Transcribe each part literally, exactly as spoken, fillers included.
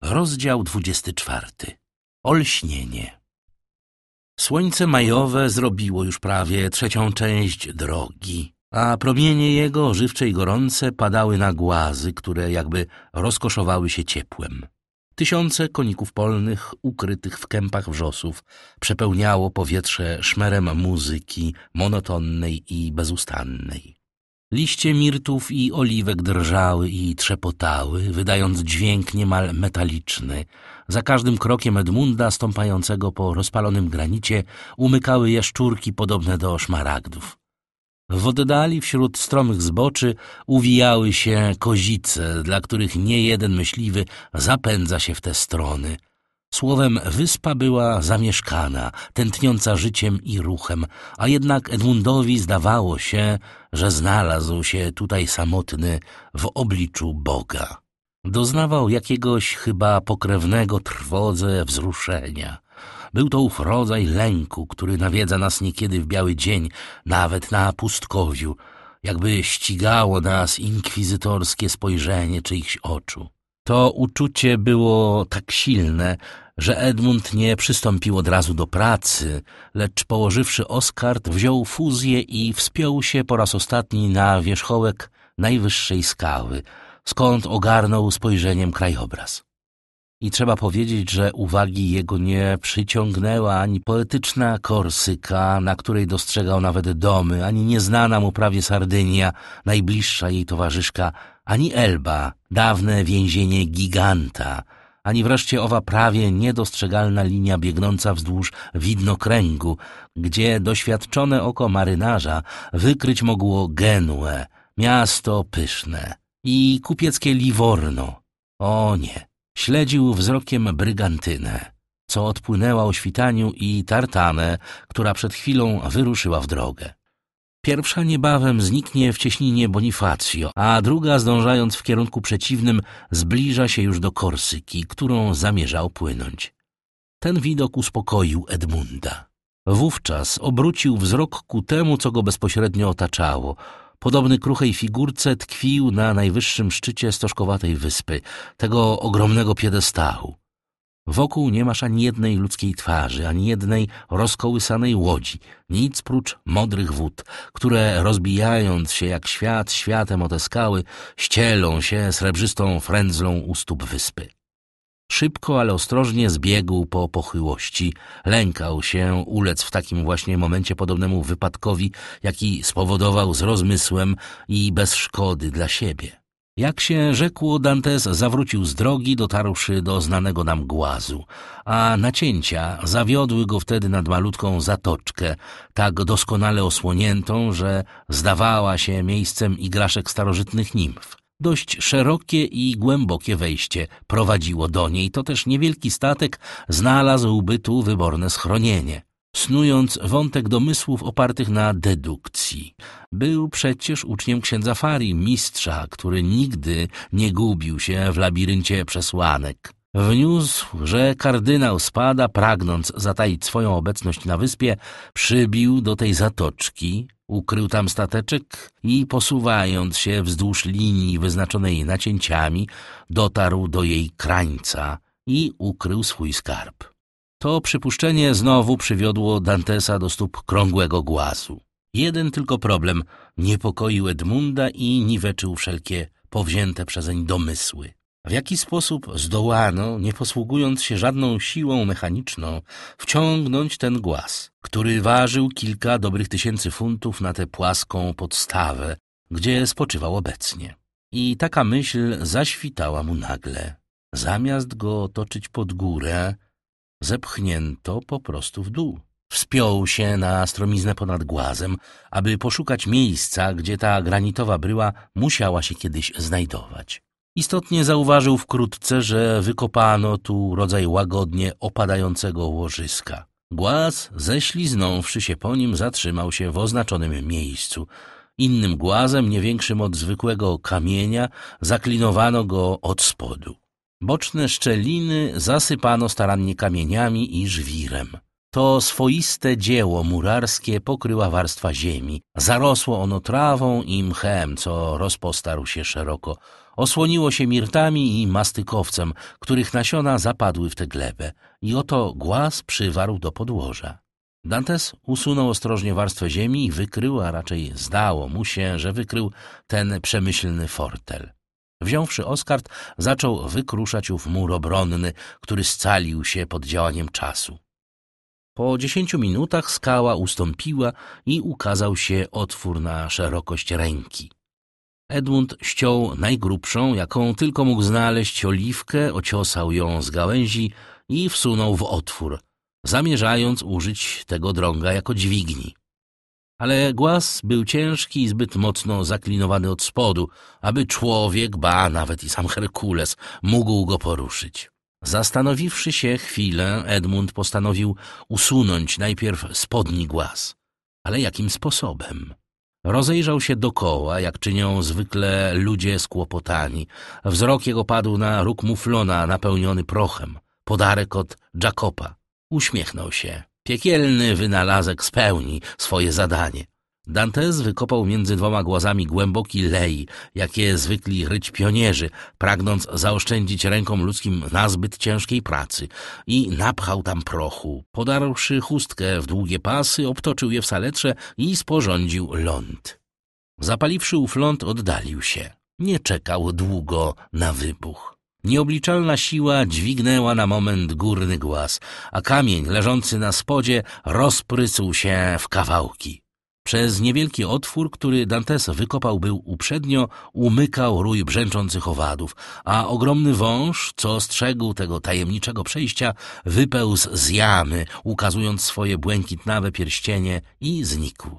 Rozdział dwudziesty czwarty. Olśnienie. Słońce majowe zrobiło już prawie trzecią część drogi, a promienie jego, żywcze i gorące, padały na głazy, które jakby rozkoszowały się ciepłem. Tysiące koników polnych, ukrytych w kępach wrzosów, przepełniało powietrze szmerem muzyki, monotonnej i bezustannej. Liście mirtów i oliwek drżały i trzepotały, wydając dźwięk niemal metaliczny. Za każdym krokiem Edmunda, stąpającego po rozpalonym granicie, umykały jaszczurki podobne do szmaragdów. W oddali wśród stromych zboczy uwijały się kozice, dla których nie jeden myśliwy zapędza się w te strony. Słowem, wyspa była zamieszkana, tętniąca życiem i ruchem, a jednak Edmundowi zdawało się, że znalazł się tutaj samotny w obliczu Boga. Doznawał jakiegoś chyba pokrewnego trwodze wzruszenia. Był to ów rodzaj lęku, który nawiedza nas niekiedy w biały dzień, nawet na pustkowiu, jakby ścigało nas inkwizytorskie spojrzenie czyichś oczu. To uczucie było tak silne, że Edmund nie przystąpił od razu do pracy, lecz położywszy oskard, wziął fuzję i wspiął się po raz ostatni na wierzchołek najwyższej skały, skąd ogarnął spojrzeniem krajobraz. I trzeba powiedzieć, że uwagi jego nie przyciągnęła ani poetyczna Korsyka, na której dostrzegał nawet domy, ani nieznana mu prawie Sardynia, najbliższa jej towarzyszka, ani Elba, dawne więzienie giganta, ani wreszcie owa prawie niedostrzegalna linia biegnąca wzdłuż widnokręgu, gdzie doświadczone oko marynarza wykryć mogło Genuę, miasto pyszne, i kupieckie Livorno. O nie! Śledził wzrokiem Brygantynę, co odpłynęła o świtaniu, i Tartanę, która przed chwilą wyruszyła w drogę. Pierwsza niebawem zniknie w cieśninie Bonifacio, a druga, zdążając w kierunku przeciwnym, zbliża się już do Korsyki, którą zamierzał płynąć. Ten widok uspokoił Edmunda. Wówczas obrócił wzrok ku temu, co go bezpośrednio otaczało. Podobny kruchej figurce tkwił na najwyższym szczycie stożkowatej wyspy, tego ogromnego piedestału. Wokół nie masz ani jednej ludzkiej twarzy, ani jednej rozkołysanej łodzi, nic prócz modrych wód, które, rozbijając się jak świat światem o te skały, ścielą się srebrzystą frędzlą u stóp wyspy. Szybko, ale ostrożnie zbiegł po pochyłości. Lękał się ulec w takim właśnie momencie podobnemu wypadkowi, jaki spowodował z rozmysłem i bez szkody dla siebie. Jak się rzekło, Dantes zawrócił z drogi, dotarłszy do znanego nam głazu, a nacięcia zawiodły go wtedy nad malutką zatoczkę, tak doskonale osłoniętą, że zdawała się miejscem igraszek starożytnych nimf. Dość szerokie i głębokie wejście prowadziło do niej, to też niewielki statek znalazłby tu wyborne schronienie. Snując wątek domysłów opartych na dedukcji. Był przecież uczniem księdza Farii, mistrza, który nigdy nie gubił się w labiryncie przesłanek. Wniósł, że kardynał Spada, pragnąc zataić swoją obecność na wyspie, przybił do tej zatoczki, ukrył tam stateczek i posuwając się wzdłuż linii wyznaczonej nacięciami, dotarł do jej krańca i ukrył swój skarb. To przypuszczenie znowu przywiodło Dantesa do stóp krągłego głazu. Jeden tylko problem niepokoił Edmunda i niweczył wszelkie powzięte przezeń domysły. W jaki sposób zdołano, nie posługując się żadną siłą mechaniczną, wciągnąć ten głaz, który ważył kilka dobrych tysięcy funtów na tę płaską podstawę, gdzie spoczywał obecnie. I taka myśl zaświtała mu nagle. Zamiast go otoczyć pod górę, zepchnięto po prostu w dół. Wspiął się na stromiznę ponad głazem, aby poszukać miejsca, gdzie ta granitowa bryła musiała się kiedyś znajdować. Istotnie zauważył wkrótce, że wykopano tu rodzaj łagodnie opadającego łożyska. Głaz, ześliznąwszy się po nim, zatrzymał się w oznaczonym miejscu. Innym głazem, nie większym od zwykłego kamienia, zaklinowano go od spodu. Boczne szczeliny zasypano starannie kamieniami i żwirem. To swoiste dzieło murarskie pokryła warstwa ziemi. Zarosło ono trawą i mchem, co rozpostarł się szeroko. osłoniło się mirtami i mastykowcem, których nasiona zapadły w tę glebę, i oto głaz przywarł do podłoża. Dantes usunął ostrożnie warstwę ziemi i wykrył, a raczej zdało mu się, że wykrył ten przemyślny fortel. Wziąwszy oskard, zaczął wykruszać ów mur obronny, który scalił się pod działaniem czasu. Po dziesięciu minutach skała ustąpiła i ukazał się otwór na szerokość ręki. Edmund ściął najgrubszą, jaką tylko mógł znaleźć, oliwkę, ociosał ją z gałęzi i wsunął w otwór, zamierzając użyć tego drąga jako dźwigni. Ale głaz był ciężki i zbyt mocno zaklinowany od spodu, aby człowiek, ba nawet i sam Herkules, mógł go poruszyć. Zastanowiwszy się chwilę, Edmund postanowił usunąć najpierw spodni głaz. Ale jakim sposobem? Rozejrzał się dokoła, jak czynią zwykle ludzie skłopotani. Wzrok jego padł na róg muflona napełniony prochem, podarek od Jacoba. Uśmiechnął się. Piekielny wynalazek spełni swoje zadanie. Dantes wykopał między dwoma głazami głęboki lej, jakie zwykli ryć pionierzy, pragnąc zaoszczędzić rękom ludzkim nazbyt ciężkiej pracy, i napchał tam prochu. Podarłszy chustkę w długie pasy, obtoczył je w saletrze i sporządził ląd. Zapaliwszy ów ląd, oddalił się. Nie czekał długo na wybuch. Nieobliczalna siła dźwignęła na moment górny głaz, a kamień leżący na spodzie rozprysł się w kawałki. Przez niewielki otwór, który Dantes wykopał był uprzednio, umykał rój brzęczących owadów, a ogromny wąż, co strzegł tego tajemniczego przejścia, wypełzł z jamy, ukazując swoje błękitnawe pierścienie, i znikł.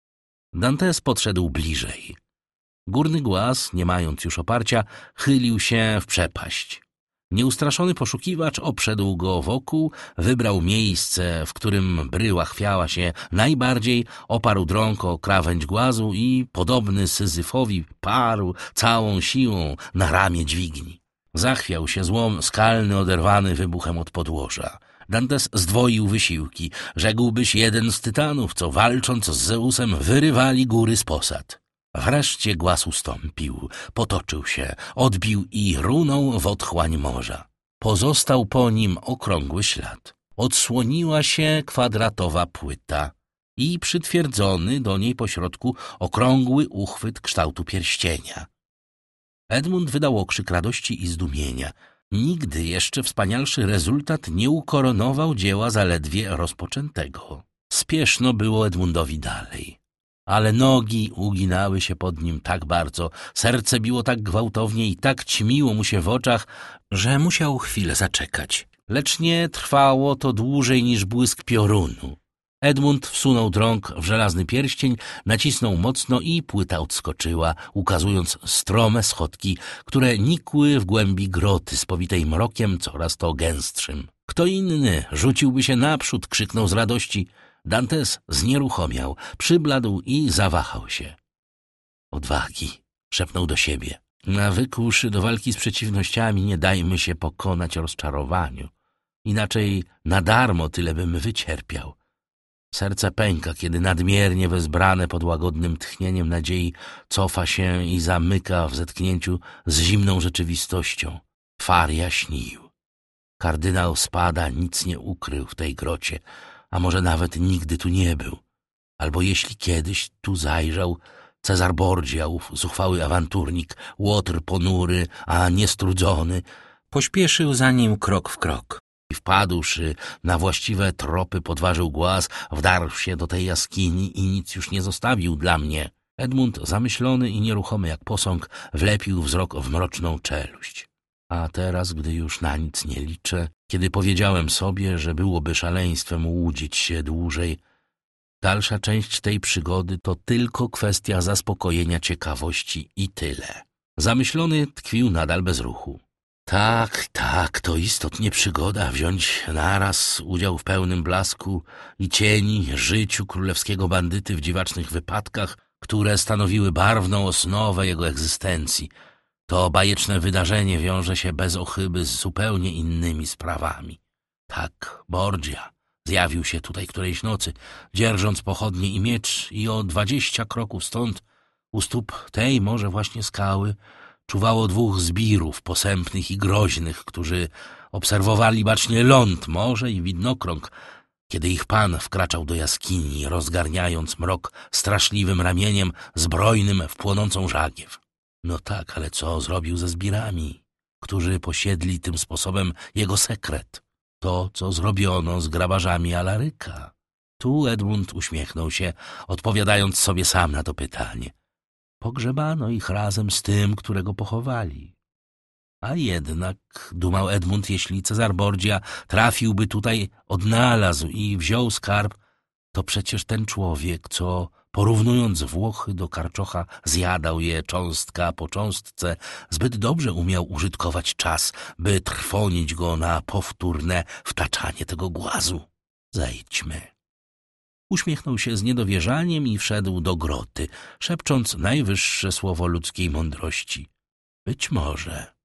Dantes podszedł bliżej. Górny głaz, nie mając już oparcia, chylił się w przepaść. Nieustraszony poszukiwacz obszedł go wokół, wybrał miejsce, w którym bryła chwiała się najbardziej, oparł drąg o krawędź głazu i, podobny Syzyfowi, parł całą siłą na ramię dźwigni. Zachwiał się złom skalny, oderwany wybuchem od podłoża. Dantes zdwoił wysiłki. Rzekłbyś jeden z tytanów, co walcząc z Zeusem wyrywali góry z posad. Wreszcie głaz ustąpił, potoczył się, odbił i runął w otchłań morza. Pozostał po nim okrągły ślad. Odsłoniła się kwadratowa płyta i przytwierdzony do niej pośrodku okrągły uchwyt kształtu pierścienia. Edmund wydał okrzyk radości i zdumienia. Nigdy jeszcze wspanialszy rezultat nie ukoronował dzieła zaledwie rozpoczętego. Spieszno było Edmundowi dalej. Ale nogi uginały się pod nim tak bardzo, serce biło tak gwałtownie i tak ćmiło mu się w oczach, że musiał chwilę zaczekać. Lecz nie trwało to dłużej niż błysk piorunu. Edmund wsunął drąg w żelazny pierścień, nacisnął mocno i płyta odskoczyła, ukazując strome schodki, które nikły w głębi groty spowitej mrokiem coraz to gęstszym. Kto inny rzuciłby się naprzód, krzyknął z radości. Dantes znieruchomiał, przybladł i zawahał się. Odwagi, szepnął do siebie. Nawykłszy do walki z przeciwnościami, nie dajmy się pokonać rozczarowaniu. Inaczej na darmo tyle bym wycierpiał. Serce pęka, kiedy nadmiernie wezbrane pod łagodnym tchnieniem nadziei cofa się i zamyka w zetknięciu z zimną rzeczywistością. Faria śnił. Kardynał Spada nic nie ukrył w tej grocie, a może nawet nigdy tu nie był. Albo jeśli kiedyś tu zajrzał, Cezar Borgia, ów zuchwały awanturnik, łotr ponury, a niestrudzony, pośpieszył za nim krok w krok. I wpadłszy na właściwe tropy, podważył głaz, wdarł się do tej jaskini i nic już nie zostawił dla mnie. Edmund, zamyślony i nieruchomy jak posąg, wlepił wzrok w mroczną czeluść. A teraz, gdy już na nic nie liczę, kiedy powiedziałem sobie, że byłoby szaleństwem łudzić się dłużej, dalsza część tej przygody to tylko kwestia zaspokojenia ciekawości i tyle. Zamyślony tkwił nadal bez ruchu. Tak, tak, to istotnie przygoda wziąć naraz udział w pełnym blasku i cieni życiu królewskiego bandyty w dziwacznych wypadkach, które stanowiły barwną osnowę jego egzystencji. To bajeczne wydarzenie wiąże się bez ochyby z zupełnie innymi sprawami. Tak, Borgia zjawił się tutaj którejś nocy, dzierżąc pochodnie i miecz, i o dwadzieścia kroków stąd, u stóp tej może właśnie skały, czuwało dwóch zbirów posępnych i groźnych, którzy obserwowali bacznie ląd, morze i widnokrąg, kiedy ich pan wkraczał do jaskini, rozgarniając mrok straszliwym ramieniem zbrojnym w płonącą żagiew. No tak, ale co zrobił ze zbirami, którzy posiedli tym sposobem jego sekret? To, co zrobiono z grabarzami Alaryka. Tu Edmund uśmiechnął się, odpowiadając sobie sam na to pytanie. Pogrzebano ich razem z tym, którego pochowali. A jednak, dumał Edmund, jeśli Cezar Borgia trafiłby tutaj, odnalazł i wziął skarb, to przecież ten człowiek, co porównując Włochy do karczocha, zjadał je cząstka po cząstce, zbyt dobrze umiał użytkować czas, by trwonić go na powtórne wtaczanie tego głazu. Zejdźmy. Uśmiechnął się z niedowierzaniem i wszedł do groty, szepcząc najwyższe słowo ludzkiej mądrości. Być może